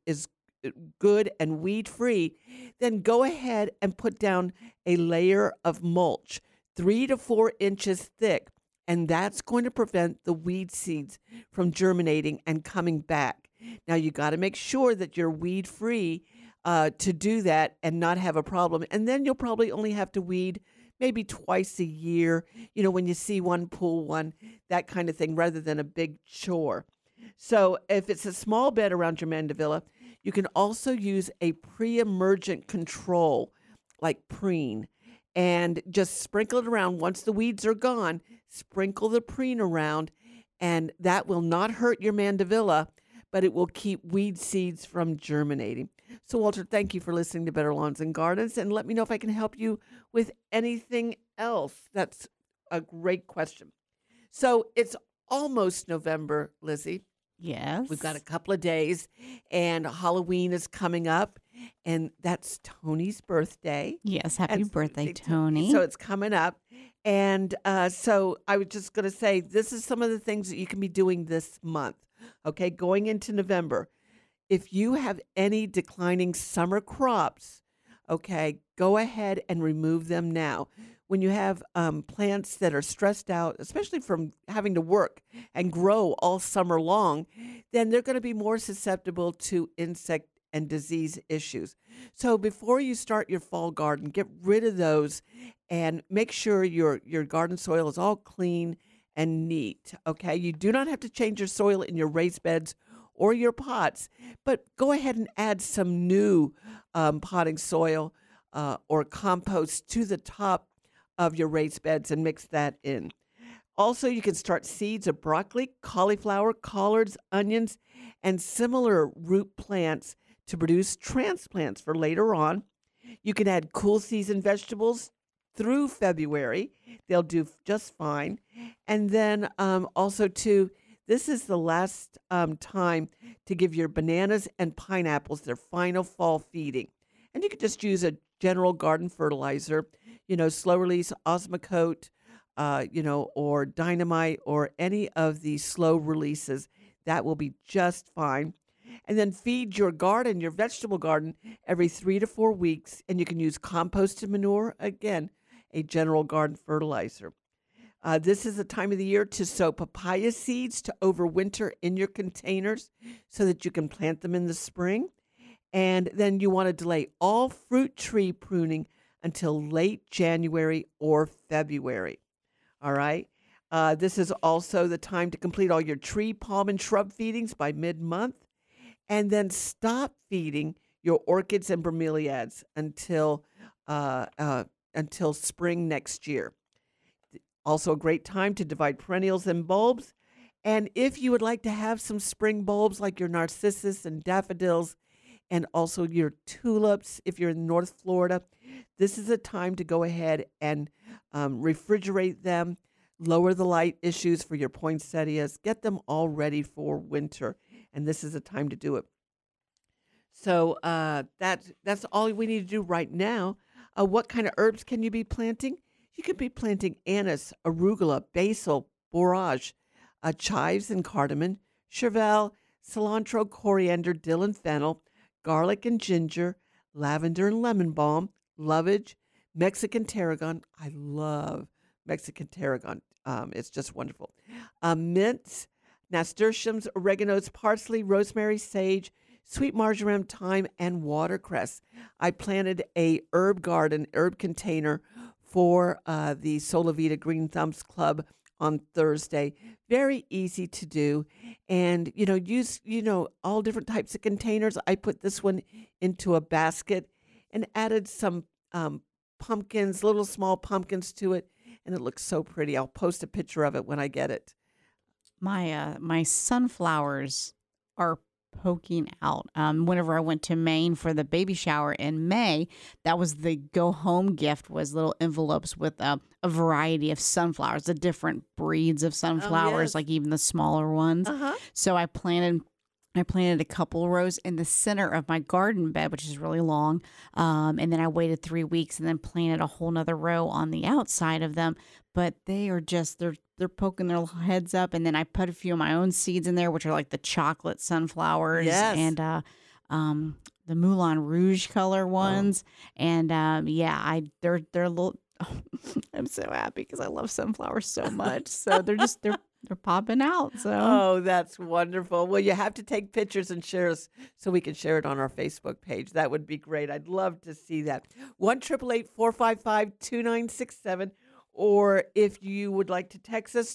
Speaker 1: good and weed-free, then go ahead and put down a layer of mulch, 3 to 4 inches thick, and that's going to prevent the weed seeds from germinating and coming back. Now, you got to make sure that you're weed-free to do that and not have a problem. And then you'll probably only have to weed maybe twice a year, when you see one, pull one, that kind of thing, rather than a big chore. So if it's a small bed around your mandevilla, you can also use a pre-emergent control like preen, and just sprinkle it around. Once the weeds are gone, sprinkle the preen around, and that will not hurt your mandevilla, but it will keep weed seeds from germinating. So, Walter, thank you for listening to Better Lawns and Gardens, and let me know if I can help you with anything else that's a great question. So it's almost November, Lizzie.
Speaker 2: Yes.
Speaker 1: We've got a couple of days, and Halloween is coming up, and that's Tony's birthday.
Speaker 2: Yes, happy
Speaker 1: And
Speaker 2: birthday, Tony.
Speaker 1: So it's coming up. And so I was just going to say, this is some of the things that you can be doing this month, okay, going into November. If you have any declining summer crops, okay, go ahead and remove them now. When you have plants that are stressed out, especially from having to work and grow all summer long, then they're going to be more susceptible to insect and disease issues. So before you start your fall garden, get rid of those and make sure your garden soil is all clean and neat, okay? You do not have to change your soil in your raised beds or your pots, but go ahead and add some new potting soil or compost to the top of your raised beds and mix that in. Also, you can start seeds of broccoli, cauliflower, collards, onions, and similar root plants to produce transplants for later on. You can add cool season vegetables through February. They'll do just fine. And then also, too, this is the last time to give your bananas and pineapples their final fall feeding. And you could just use a general garden fertilizer, slow release Osmocote, or Dynamite, or any of the slow releases. That will be just fine. And then feed your garden, your vegetable garden, every 3 to 4 weeks. And you can use composted manure, again, a general garden fertilizer. This is the time of the year to sow papaya seeds to overwinter in your containers so that you can plant them in the spring. And then you want to delay all fruit tree pruning until late January or February. All right. This is also the time to complete all your tree, palm, and shrub feedings by mid-month. And then stop feeding your orchids and bromeliads until spring next year. Also a great time to divide perennials and bulbs. And if you would like to have some spring bulbs like your narcissus and daffodils, and also your tulips, if you're in North Florida, this is a time to go ahead and refrigerate them, lower the light issues for your poinsettias, get them all ready for winter, and this is a time to do it. So that's all we need to do right now. What kind of herbs can you be planting? You could be planting anise, arugula, basil, borage, chives and cardamom, chervil, cilantro, coriander, dill and fennel, garlic and ginger, lavender and lemon balm, lovage, Mexican tarragon. I love Mexican tarragon. It's just wonderful. Mint, nasturtiums, oreganos, parsley, rosemary, sage, sweet marjoram, thyme, and watercress. I planted a herb container for the Solavita Green Thumbs Club on Thursday. Very easy to do. And, use, all different types of containers. I put this one into a basket and added some pumpkins, little small pumpkins to it. And it looks so pretty. I'll post a picture of it when I get it.
Speaker 2: My sunflowers are poking out. Whenever I went to Maine for the baby shower in May, that was the go home gift, was little envelopes with a variety of sunflowers, the different breeds of sunflowers, like even the smaller ones. So I planted a couple rows in the center of my garden bed, which is really long. And then I waited 3 weeks and then planted a whole nother row on the outside of them. But they are just, they're poking their heads up. And then I put a few of my own seeds in there, which are like the chocolate sunflowers and the Moulin Rouge color ones. And they're a little, I'm so happy because I love sunflowers so much. So they're popping out. So
Speaker 1: that's wonderful. Well, you have to take pictures and share us so we can share it on our Facebook page. That would be great. I'd love to see that. 1-888-455-2967. Or if you would like to text us,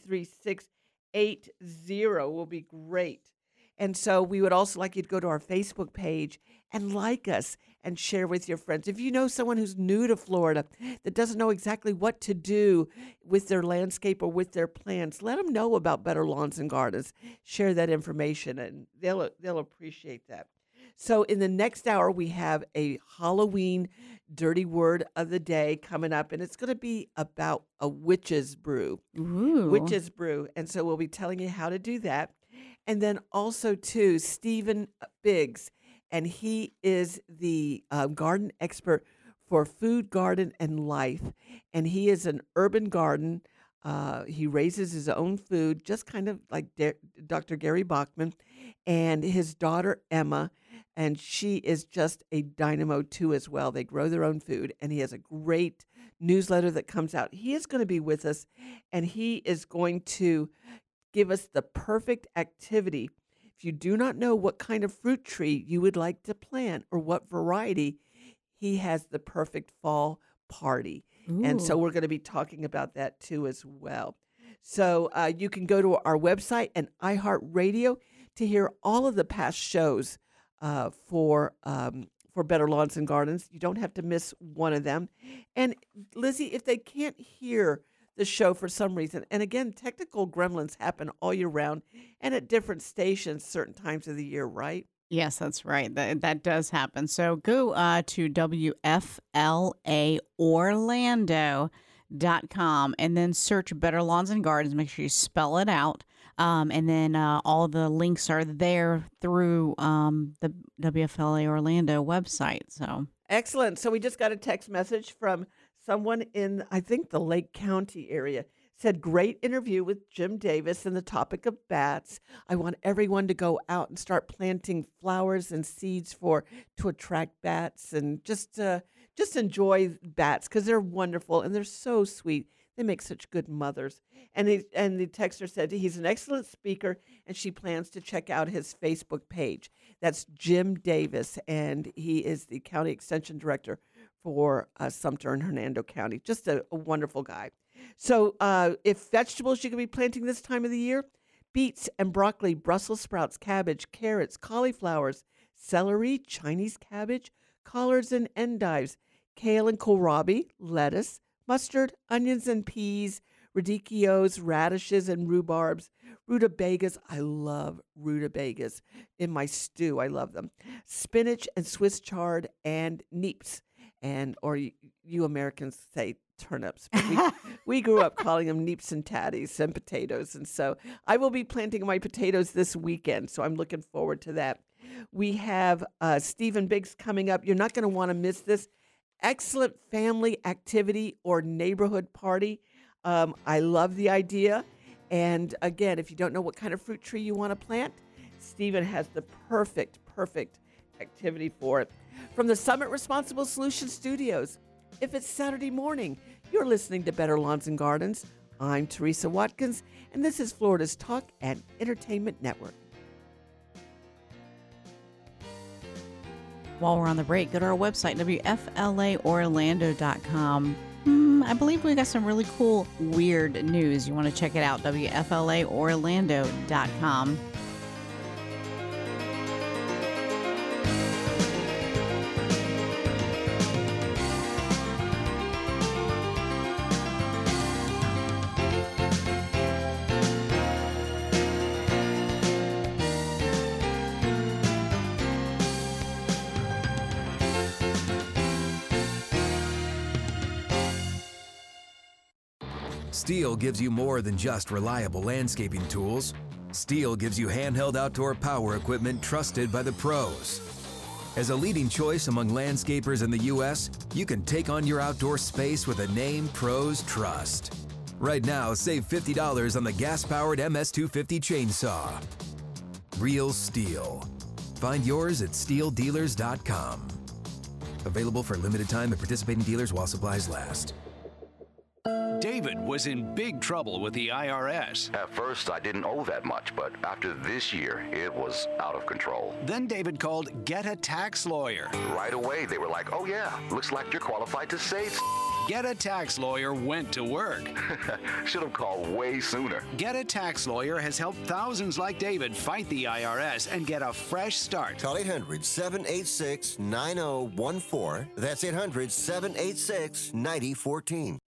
Speaker 1: 23680 will be great. And so we would also like you to go to our Facebook page and like us and share with your friends. If you know someone who's new to Florida that doesn't know exactly what to do with their landscape or with their plants, let them know about Better Lawns and Gardens. Share that information, and they'll appreciate that. So in the next hour, we have a Halloween dirty word of the day coming up, and it's going to be about a witch's brew.
Speaker 2: Ooh.
Speaker 1: Witch's brew. And so we'll be telling you how to do that. And then also, too, Stephen Biggs, and he is the garden expert for Food, Garden, and Life. And he is an urban garden. He raises his own food, just kind of like Dr. Gary Bachman, and his daughter, Emma, and she is just a dynamo, too, as well. They grow their own food, and he has a great newsletter that comes out. He is going to be with us, and he is going to give us the perfect activity. If you do not know what kind of fruit tree you would like to plant or what variety, he has the perfect fall party. And so we're going to be talking about that too as well. So you can go to our website and iHeartRadio to hear all of the past shows for Better Lawns and Gardens. You don't have to miss one of them. And Lizzie, if they can't hear the show for some reason, and again, technical gremlins happen all year round and at different stations certain times of the year, right?
Speaker 2: Yes, that's right. That does happen. So go to WFLAorlando.com and then search Better Lawns and Gardens. Make sure you spell it out. And then all the links are there through the WFLA Orlando website. So
Speaker 1: excellent. So we just got a text message from someone in, I think, the Lake County area. Said, great interview with Jim Davis and the topic of bats. I want everyone to go out and start planting flowers and seeds to attract bats and just enjoy bats because they're wonderful and they're so sweet. They make such good mothers. And the texter said he's an excellent speaker and she plans to check out his Facebook page. That's Jim Davis, and he is the County Extension Director for Sumter and Hernando County. Just a wonderful guy. So if vegetables you can be planting this time of the year, beets and broccoli, Brussels sprouts, cabbage, carrots, cauliflowers, celery, Chinese cabbage, collards and endives, kale and kohlrabi, lettuce, mustard, onions and peas, radicchios, radishes and rhubarbs, rutabagas. I love rutabagas in my stew. I love them. Spinach and Swiss chard and neeps. Or you Americans say turnips. But we grew up calling them neeps and tatties and potatoes. And so I will be planting my potatoes this weekend. So I'm looking forward to that. We have Stephen Biggs coming up. You're not going to want to miss this. Excellent family activity or neighborhood party. I love the idea. And again, if you don't know what kind of fruit tree you want to plant, Stephen has the perfect activity for it. From the Summit Responsible Solutions Studios, if it's Saturday morning, you're listening to Better Lawns and Gardens. I'm Teresa Watkins, and this is Florida's Talk and Entertainment Network.
Speaker 2: While we're on the break, go to our website, WFLAorlando.com. I believe we got some really cool, weird news. You want to check it out, WFLAorlando.com.
Speaker 21: STIHL gives you more than just reliable landscaping tools. STIHL gives you handheld outdoor power equipment trusted by the pros. As a leading choice among landscapers in the U.S., you can take on your outdoor space with a name pros trust. Right now, save $50 on the gas-powered MS250 chainsaw. Real STIHL. Find yours at stihldealers.com. Available for a limited time at participating dealers while supplies last.
Speaker 13: David was in big trouble with the IRS.
Speaker 22: At first, I didn't owe that much, but after this year, it was out of control.
Speaker 13: Then David called Get a Tax Lawyer.
Speaker 22: Right away, they were like, oh yeah, looks like you're qualified to save.
Speaker 13: Get a Tax Lawyer went to work.
Speaker 22: Should have called way sooner.
Speaker 13: Get a Tax Lawyer has helped thousands like David fight the IRS and get a fresh start.
Speaker 4: Call 800-786-9014. That's 800-786-9014.